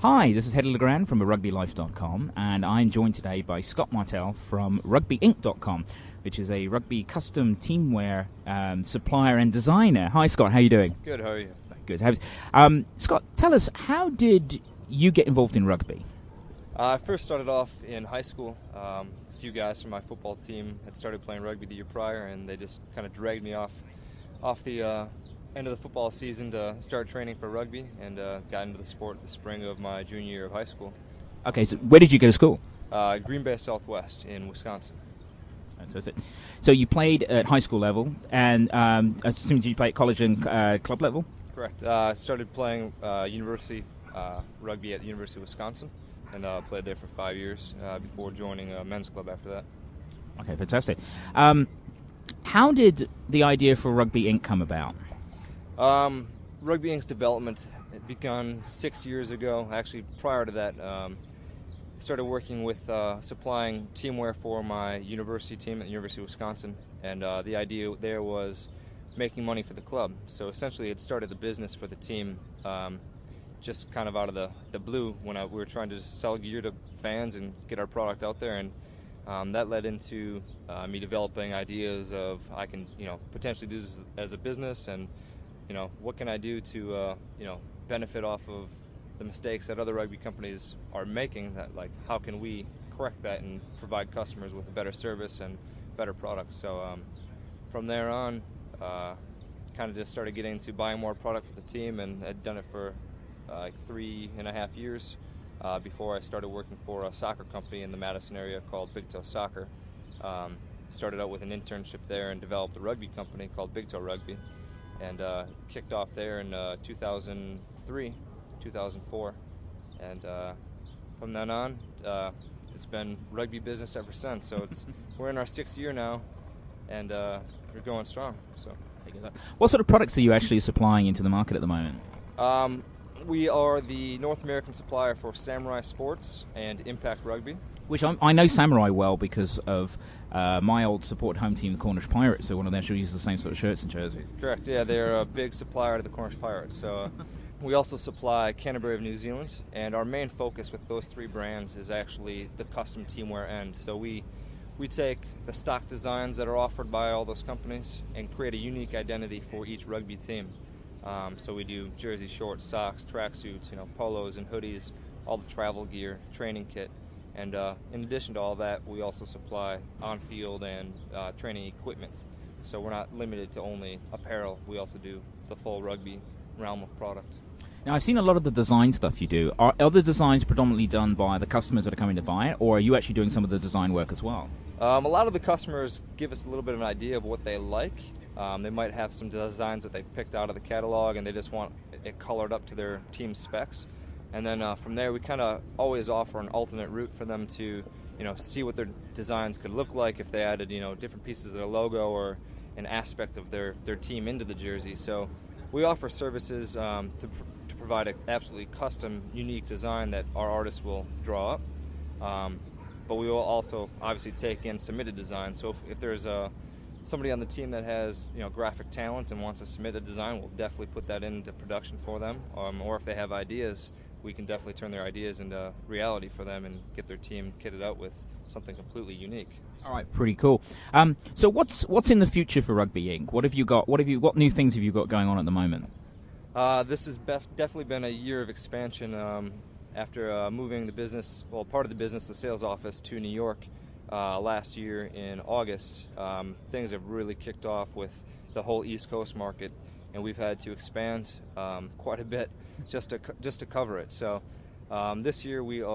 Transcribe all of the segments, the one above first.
Hi, this is Hedley Legrand from RugbyLife.com, and I'm joined today by Scott Martell from RugbyInc.com, which is a rugby custom teamwear supplier and designer. Hi, Scott. How are you doing? Good. How are you? Good. Scott, tell us, how did you get involved in rugby? I first started off in high school. A few guys from my football team had started playing rugby the year prior, and they just kind of dragged me off the end of the football season to start training for rugby, and got into the sport the spring of my junior year of high school. Okay, so where did you go to school? Green Bay Southwest in Wisconsin. Fantastic. So you played at high school level, and I assume you played at college and club level? Correct. I started playing university rugby at the University of Wisconsin, and played there for 5 years before joining a men's club after that. Okay, fantastic. How did the idea for Rugby Inc. come about? Rugby Inc.'s development had begun 6 years ago. Actually, prior to that, started working with supplying teamwear for my university team at the University of Wisconsin, and the idea there was making money for the club. So essentially, it started the business for the team just kind of out of the blue when we were trying to sell gear to fans and get our product out there, and that led into me developing ideas of I can potentially do this as a business, and what can I do to benefit off of the mistakes that other rugby companies are making, that like how can we correct that and provide customers with a better service and better products. So from there on, kind of just started getting into buying more product for the team, and had done it for like 3.5 years before I started working for a soccer company in the Madison area called Big Toe Soccer. Started out with an internship there and developed a rugby company called Big Toe Rugby, and kicked off there in 2003, 2004, and from then on, it's been rugby business ever since. So we're in our 6th year now, and we're going strong. So, what sort of products are you actually supplying into the market at the moment? We are the North American supplier for Samurai Sports and Impact Rugby. Which I know Samurai well because of my old support home team, the Cornish Pirates, so one of them actually uses the same sort of shirts and jerseys. Correct, yeah, they're a big supplier to the Cornish Pirates. So we also supply Canterbury of New Zealand, and our main focus with those 3 brands is actually the custom teamwear end. So we take the stock designs that are offered by all those companies and create a unique identity for each rugby team. So we do jerseys, shorts, socks, tracksuits, polos and hoodies, all the travel gear, training kit. And in addition to all that, we also supply on-field and training equipment. So we're not limited to only apparel. We also do the full rugby realm of product. Now, I've seen a lot of the design stuff you do. Are the designs predominantly done by the customers that are coming to buy it, or are you actually doing some of the design work as well? A lot of the customers give us a little bit of an idea of what they like. They might have some designs that they've picked out of the catalog, and they just want it colored up to their team specs. And then from there, we kind of always offer an alternate route for them to, see what their designs could look like if they added, different pieces of their logo or an aspect of their team into the jersey. So we offer services to provide an absolutely custom, unique design that our artists will draw up. But we will also obviously take in submitted designs. So if there's somebody on the team that has graphic talent and wants to submit a design, we'll definitely put that into production for them. Or if they have ideas, we can definitely turn their ideas into reality for them and get their team kitted out with something completely unique. All right, pretty cool. So what's in the future for Rugby Inc? What have you got? What new things have you got going on at the moment? This has definitely been a year of expansion. After moving the business, part of the business, the sales office, to New York last year in August, things have really kicked off with the whole East Coast market, and we've had to expand quite a bit just to cover it. So this year we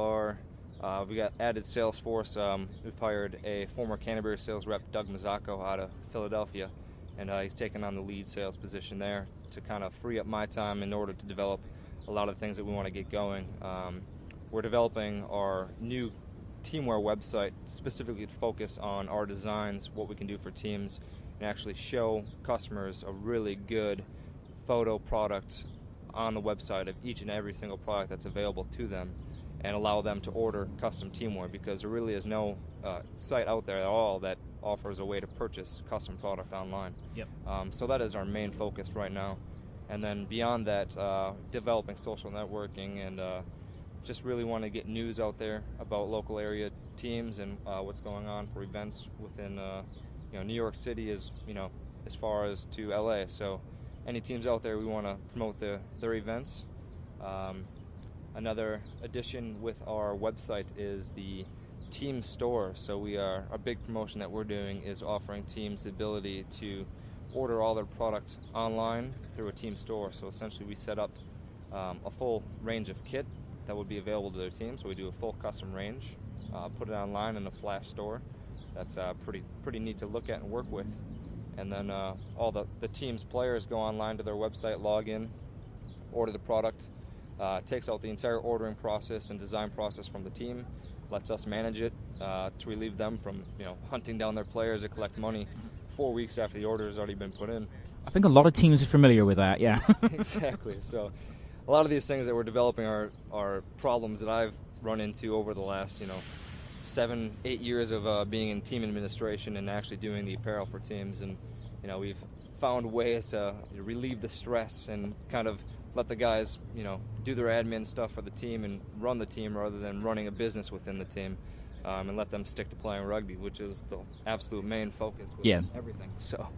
got added sales force. We've hired a former Canterbury sales rep, Doug Mazzacco, out of Philadelphia, and he's taken on the lead sales position there to kind of free up my time in order to develop a lot of things that we want to get going. We're developing our new teamwear website specifically to focus on our designs, what we can do for teams, and actually show customers a really good photo product on the website of each and every single product that's available to them, and allow them to order custom teamwear, because there really is no site out there at all that offers a way to purchase custom product online. Yep. So that is our main focus right now. And then beyond that, developing social networking and just really want to get news out there about local area teams and what's going on for events within New York City as far as to LA. So any teams out there, we want to promote their events. Another addition with our website is the team store. So a big promotion that we're doing is offering teams the ability to order all their product online through a team store. So essentially we set up a full range of kit that would be available to their team. So we do a full custom range, put it online in a flash store. That's pretty neat to look at and work with. And then all the team's players go online to their website, log in, order the product, takes out the entire ordering process and design process from the team, lets us manage it to relieve them from hunting down their players to collect money 4 weeks after the order has already been put in. I think a lot of teams are familiar with that, yeah. Exactly. So a lot of these things that we're developing are problems that I've run into over the last 7-8 years of being in team administration and actually doing the apparel for teams. And we've found ways to relieve the stress and kind of let the guys do their admin stuff for the team and run the team rather than running a business within the team, and let them stick to playing rugby, which is the absolute main focus with everything.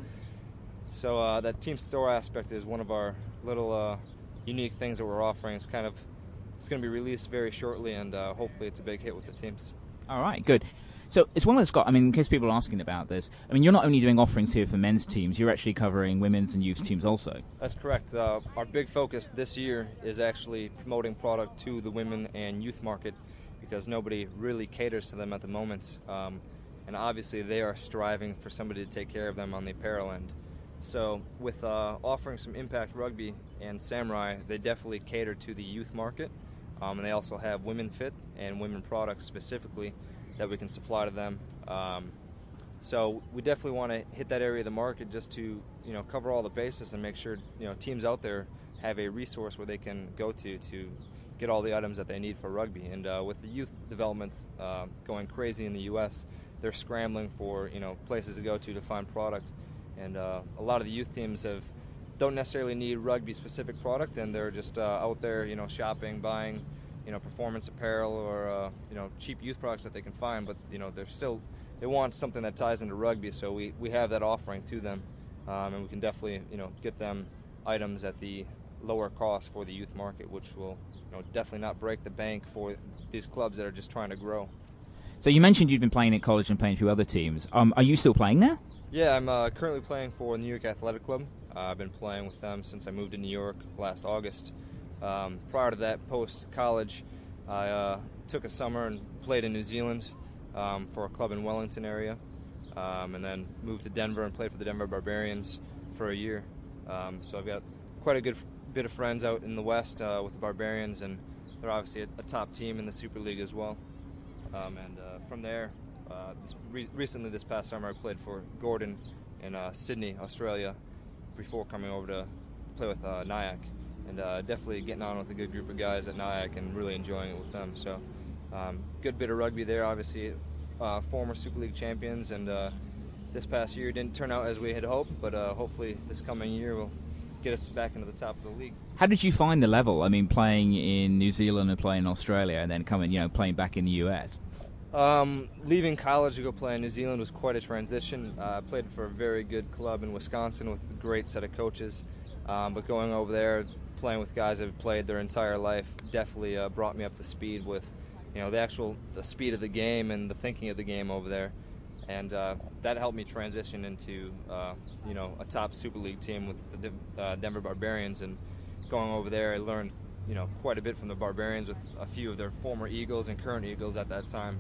So that team store aspect is one of our little unique things that we're offering. It's going to be released very shortly, and hopefully it's a big hit with the teams. All right, good. So as well as Scott, in case people are asking about this, you're not only doing offerings here for men's teams, you're actually covering women's and youth teams also. That's correct. Our big focus this year is actually promoting product to the women and youth market because nobody really caters to them at the moment. And obviously they are striving for somebody to take care of them on the apparel end. So with offering some Impact Rugby and Samurai, they definitely cater to the youth market. And they also have women fit and women products specifically that we can supply to them. So we definitely want to hit that area of the market just to cover all the bases and make sure teams out there have a resource where they can go to get all the items that they need for rugby. And with the youth developments going crazy in the U.S., they're scrambling for places to go to find product. And a lot of the youth teams don't necessarily need rugby specific product, and they're just out there shopping, buying performance apparel or cheap youth products that they can find, but they want something that ties into rugby, so we have that offering to them, and we can definitely get them items at the lower cost for the youth market, which will definitely not break the bank for these clubs that are just trying to grow. So you mentioned you've been playing at college and playing for other teams. Are you still playing now? Yeah, I'm currently playing for New York Athletic Club. I've been playing with them since I moved to New York last August. Prior to that, post-college, I took a summer and played in New Zealand for a club in Wellington area, and then moved to Denver and played for the Denver Barbarians for a year. So I've got quite a good bit of friends out in the West with the Barbarians, and they're obviously a top team in the Super League as well. And from there, recently this past summer, I played for Gordon in Sydney, Australia, before coming over to play with Nyack. And definitely getting on with a good group of guys at Nyack and really enjoying it with them. So good bit of rugby there, obviously former Super League champions, and this past year didn't turn out as we had hoped, but hopefully this coming year will get us back into the top of the league. How did you find the level? Playing in New Zealand and playing in Australia and then playing back in the US? Leaving college to go play in New Zealand was quite a transition. I played for a very good club in Wisconsin with a great set of coaches, but going over there, playing with guys that have played their entire life definitely brought me up to speed with the speed of the game and the thinking of the game over there, and that helped me transition into a top Super League team with the Denver Barbarians. And going over there, I learned quite a bit from the Barbarians with a few of their former Eagles and current Eagles at that time.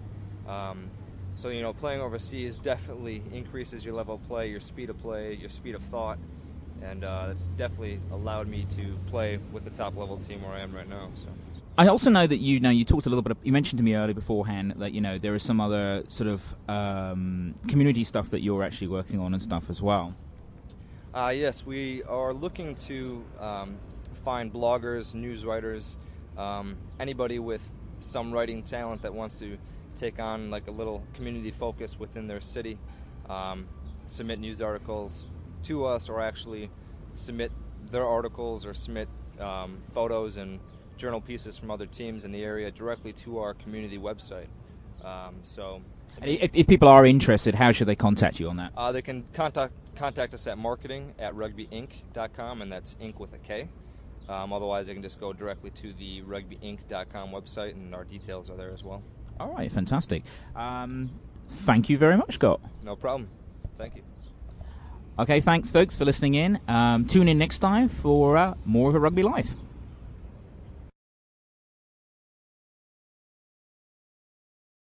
So playing overseas definitely increases your level of play, your speed of thought, and it's definitely allowed me to play with the top level team where I am right now. So I also know that you talked a little bit. You mentioned to me earlier beforehand that there is some other sort of community stuff that you're actually working on and stuff as well. Yes, we are looking to find bloggers, news writers, anybody with some writing talent that wants to take on like a little community focus within their city, submit news articles to us, or actually submit their articles or submit photos and journal pieces from other teams in the area directly to our community website. If people are interested, how should they contact you on that? They can contact us at marketing@rugbyinc.com, and that's Inc with a K. Otherwise, they can just go directly to the rugbyinc.com website, and our details are there as well. All right, fantastic. Thank you very much, Scott. No problem. Thank you. Okay, thanks, folks, for listening in. Tune in next time for more of A Rugby Life.